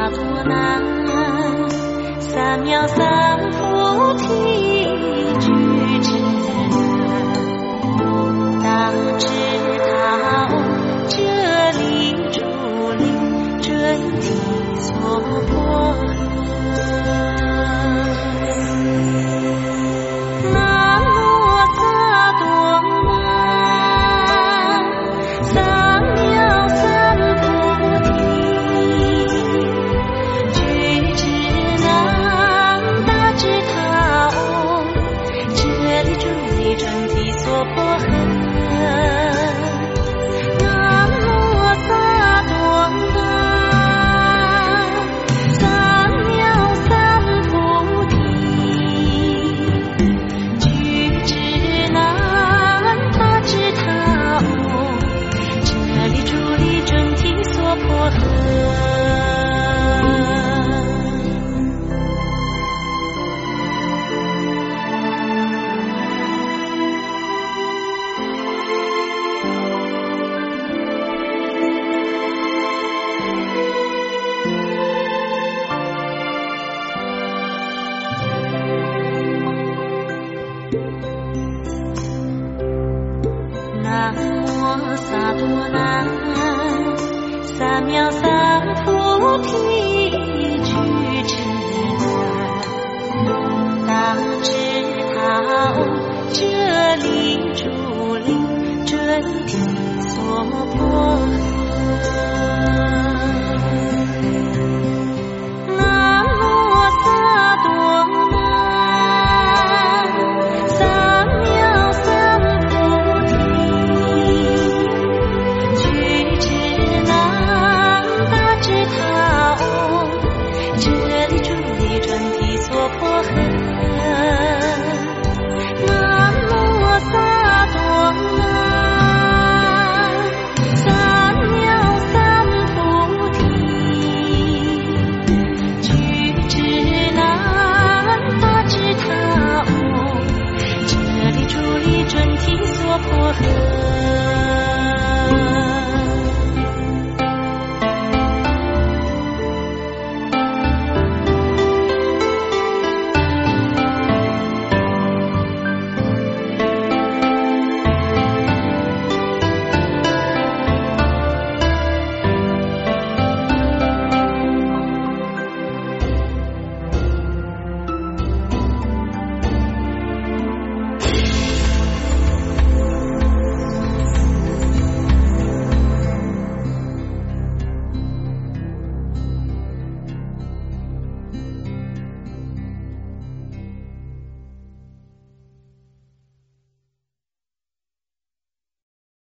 多难，三藐三菩提具之难，大智大悟这里住力准提娑婆诃。南无萨多南，三藐三菩提具之难，大智大悟这里住力准提娑婆诃。南无萨多南，三藐三菩提具之难，大智大悟这里住力准提娑婆诃。南无萨多南，三藐三菩提具之难，大智大悟这里住力准提娑婆诃。南无萨多南，三藐三菩提具之难，大智大悟这里住力准提娑婆诃。